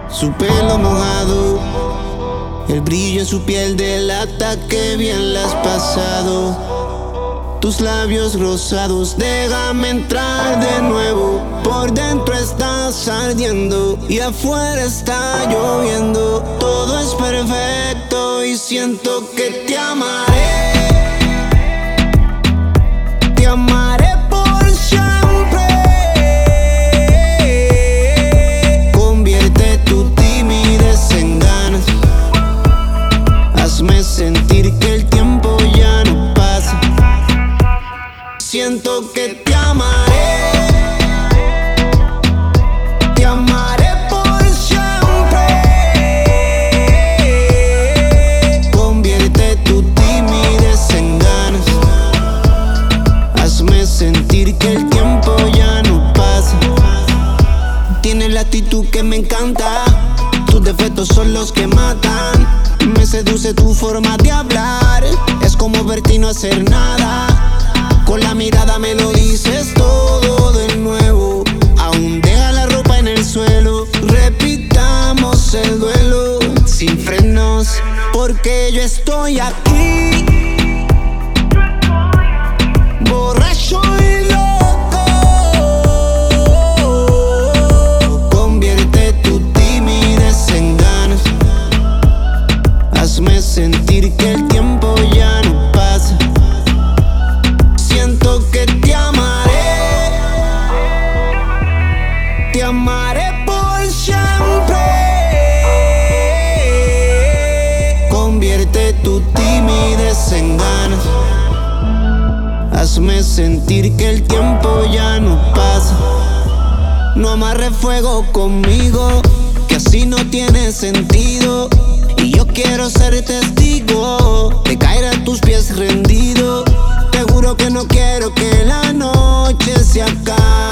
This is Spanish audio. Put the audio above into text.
Su pelo mojado, el brillo en su piel delata que bien la has pasado. Tus labios rosados, déjame entrar de nuevo. Por dentro estás ardiendo y afuera está lloviendo. Todo es perfecto y siento que te amaré. Te amaré por siempre. Convierte tu timidez en ganas. Hazme sentir que el tiempo ya no pasa. Siento que te amaré. Te amaré por siempre. Convierte tu timidez en ganas. Hazme sentir que el tiempo ya no pasa. Tienes la actitud que me encanta. Tus defectos son los que matan. Me seduce tu forma de hablar. Es como verte y no hacer nada. Con la mirada me lo dices todo de nuevo. Aún deja la ropa en el suelo. Repitamos el duelo sin frenos, porque yo estoy aquí, borracho y loco. Convierte tu timidez en ganas. Hazme sentir que el tiempo ya no pasa. Siento que te amaré. Te amaré por siempre. Convierte tu timidez en ganas. Hazme sentir que el tiempo ya no pasa. No amarre fuego conmigo, que así no tiene sentido. Y yo quiero ser testigo de caer a tus pies rendido. Te juro que no quiero que la noche se acabe.